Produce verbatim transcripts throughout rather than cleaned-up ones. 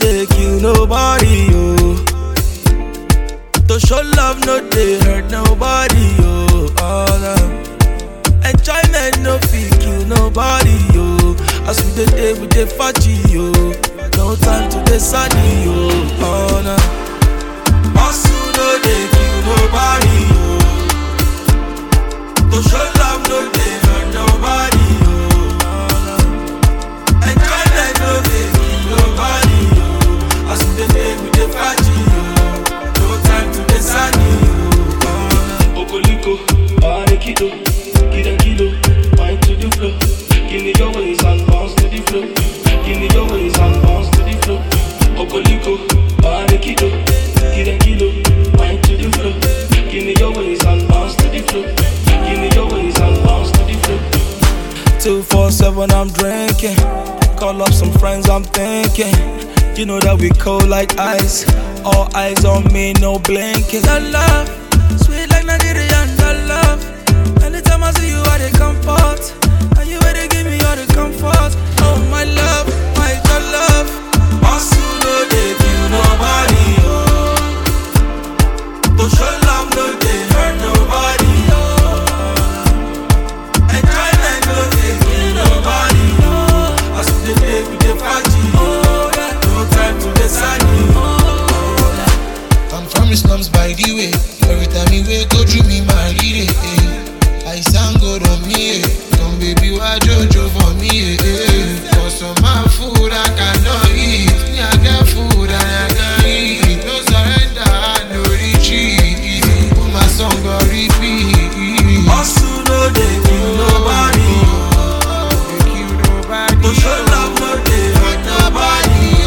they kill nobody, oh. To show love, no they hurt nobody, oh. Oh no. Enjoyment, no feel kill nobody, oh. As we the day with the fachi, oh. No time to the sunny, oh. Oh no. Hustle, no they kill nobody, oh. To show love, no they hurt nobody, oh. Oh no. Enjoyment, no they kill nobody, oh. As we the day with the fachi, oh. No time to the sunny, oh. Oh no. Okoliko, Arekido, Kida Kido, mind to the flow. Give me your ways and bounce to the flow. Give me your ways and bounce to the flow. Okoliko, Arekido, Kida Kido, mind to the flow. Give me your ways and bounce to the flow. Give me your ways and bounce to the flow. two four seven, I'm drinking. Call up some friends, I'm thinking. You know that we cold like ice. All eyes on me, no blinking. That love, sweet like Nigerian, that love. Anytime I see you, I dey comfort. And you ready give me all the comfort. Oh my love, my good love. Hustle, no dey kill nobody, oh. To show love, no dey hurt nobody, oh. Enjoyment, no dey kill nobody, oh. As we dey play with the party, oh. No time to the sunny, oh. I'm from the slums by the way. Every time you wake, go through me, my lady. Eh. I sound good on me. Eh. Come baby, why Jojo for me? Eh. For some my food I cannot eat. Me I get food and I can eat. No surrender, no retreat. Put my song on repeat. Hustle, no they kill nobody, oh. They kill nobody. To show love, no they hurt nobody, oh.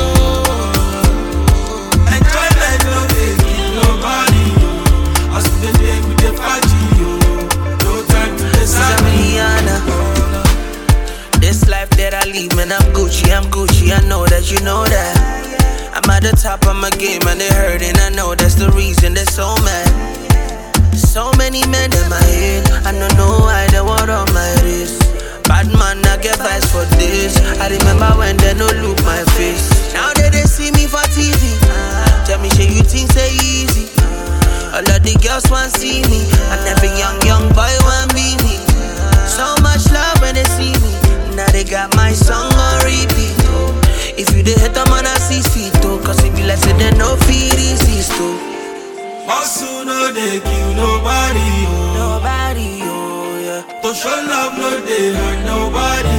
Enjoyment, no they kill nobody, oh. As we dey day with the party, oh. No time to the sunny. This life that I lead, man, I'm Gucci, I'm Gucci, I know that you know that. I'm at the top of my game and they hurting, I know that's the reason they're so mad. So many men in my head, I don't know why they want on my wrist. Bad man, I get vibes for this. I remember when they no look my face. Now that they see me for T V, tell me, shit, you think say easy? All of the girls want see me, and every young, young boy want be me. So much love when they see me. Now they got my song on repeat, oh. If you the hit them on a six feet, oh. Cause if you like say they no feed resist, oh. Hustle, no they kill nobody, oh. Nobody, oh, yeah. To show love, no they hurt nobody,